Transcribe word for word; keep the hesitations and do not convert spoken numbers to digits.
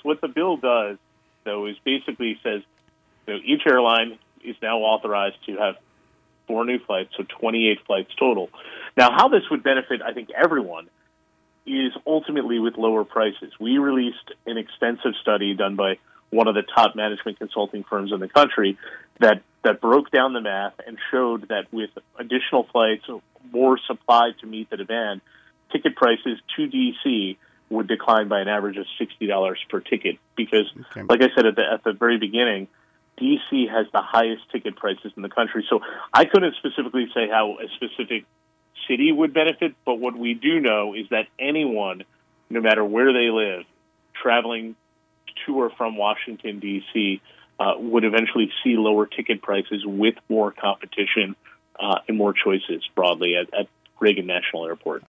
what the bill does, though, is basically says you know, each airline is now authorized to have four new flights, so twenty-eight flights total. Now, how this would benefit, I think, everyone is ultimately with lower prices. We released an extensive study done by one of the top management consulting firms in the country that, that broke down the math and showed that with additional flights, more supply to meet the demand, ticket prices to D C would decline by an average of sixty dollars per ticket. Because, okay. like I said at the, at the very beginning, D C has the highest ticket prices in the country. So I couldn't specifically say how a specific city would benefit, but what we do know is that anyone, no matter where they live, traveling to or from Washington, D C, uh, would eventually see lower ticket prices with more competition uh, and more choices broadly at, at Reagan National Airport.